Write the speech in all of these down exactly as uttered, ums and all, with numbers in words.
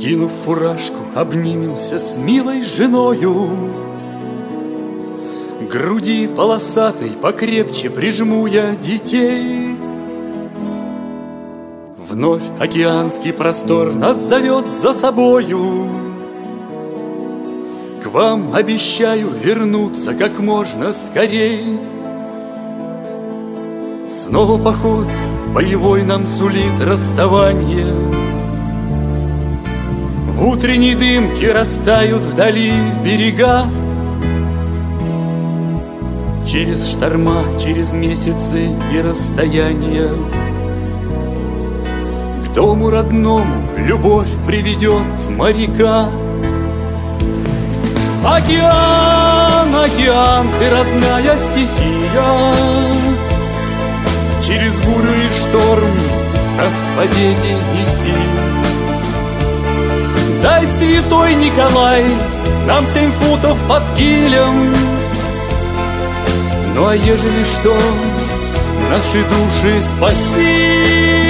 Скинув фуражку, обнимемся с милой женою. К груди полосатой покрепче прижму я детей. Вновь океанский простор нас зовет за собою. К вам обещаю вернуться как можно скорей. Снова поход боевой нам сулит расставание. В утренней дымке растают вдали берега. Через шторма, через месяцы и расстояния к дому родному любовь приведет моряка. Океан, океан, ты родная стихия. Через бурю и шторм нас к победе неси. Дай, святой Николай, нам семь футов под килем. Ну а ежели что, наши души спаси.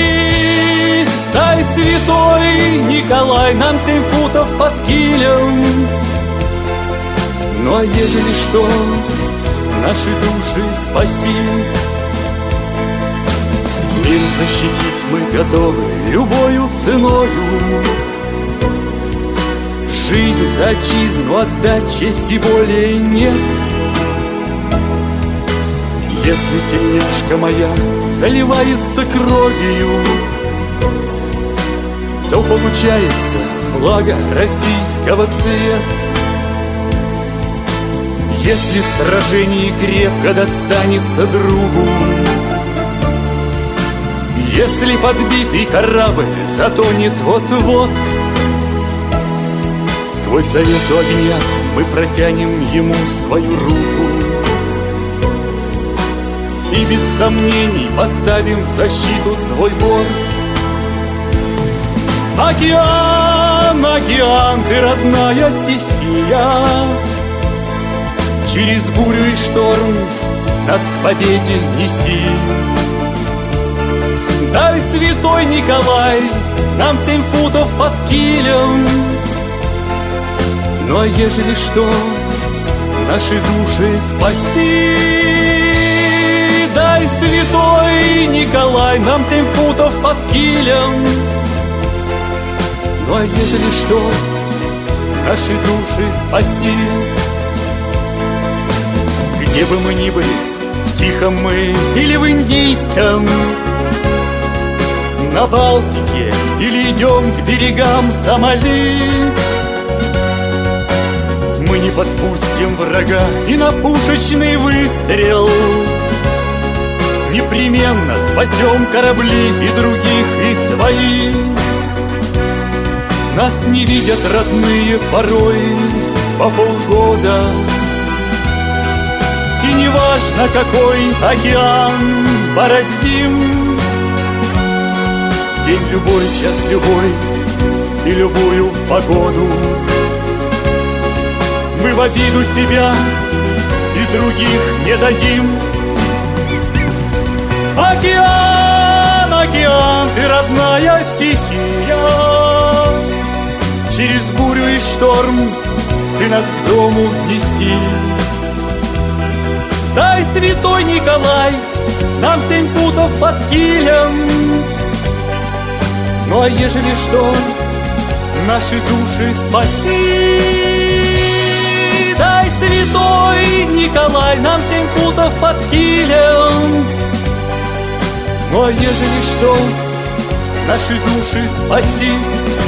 Дай, святой Николай, нам семь футов под килем. Ну а ежели что, наши души спаси. Мир защитить мы готовы любою ценою. Жизнь за отчизну отдать чести более нет. Если тельняшка моя заливается кровью, то получается флага российского цвет. Если в сражении крепко достанется другу, если подбитый корабль затонет вот-вот, сквозь завесу огня мы протянем ему свою руку и без сомнений поставим в защиту свой борт. Океан, океан, ты родная стихия. Через бурю и шторм нас к победе неси. Дай, святой Николай, нам семь футов под килем. Ну а ежели что, наши души спаси. Дай, святой Николай, нам семь футов под килем. Ну а ежели что, наши души спаси. Где бы мы ни были, в Тихом мы или в Индийском, на Балтике или идем к берегам Сомали, мы не подпустим врага и на пушечный выстрел непременно спасем корабли и других, и свои. Нас не видят родные порой по полгода, и неважно, какой океан бороздим, день любой, час любой и любую погоду мы в обиду себя и других не дадим. Океан, океан, ты родная стихия. Через бурю и шторм ты нас к дому неси. Дай, святой Николай, нам семь футов под килем. Ну а ежели что, наши души спаси. Дай, святой Николай, нам семь футов под килем. Ну а ежели что, наши души спаси.